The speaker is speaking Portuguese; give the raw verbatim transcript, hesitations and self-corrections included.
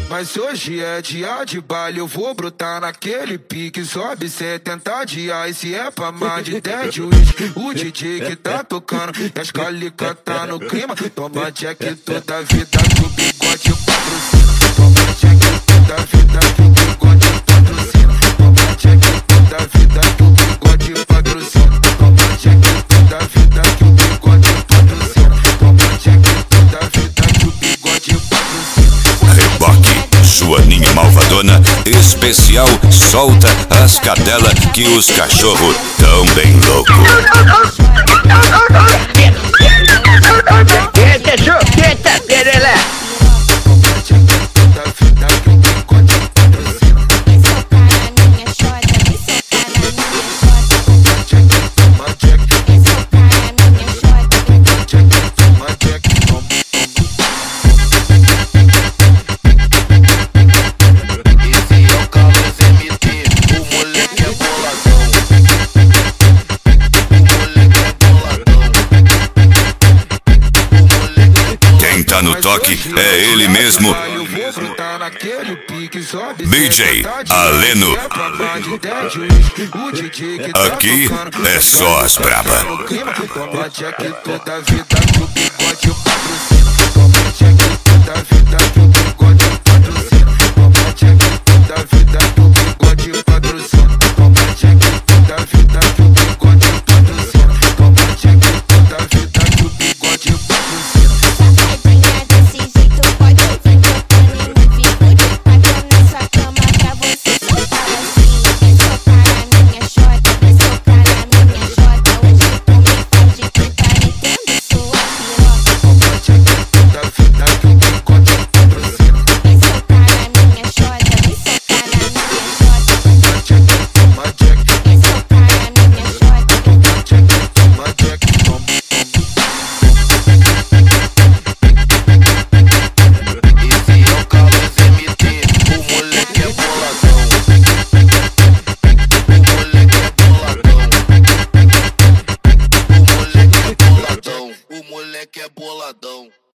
Mas hoje é dia de baile, eu vou brotar naquele pique. Sobe setenta dias, se é pra mais de dez de uísque. O D J que tá tocando, e as calicas tá no clima. Toma check toda a vida que o bigode patrocina. Toma check toda a vida que o bigode patrocina. Toma check toda a vida que o bigode patrocina. Toma check toda a vida que o bigode patrocina. Toma check toda a vida que o bigode patrocina. Reboque, Joaninha Malvadona, especial solta as cadelas que os cachorros tão bem loucos. Eita, chupeta, perelé. Tá no toque, é ele mesmo, D J Aleno. Aqui é só as braba. Toma check toda a vida que o bigode patrocina. Toma check toda a vida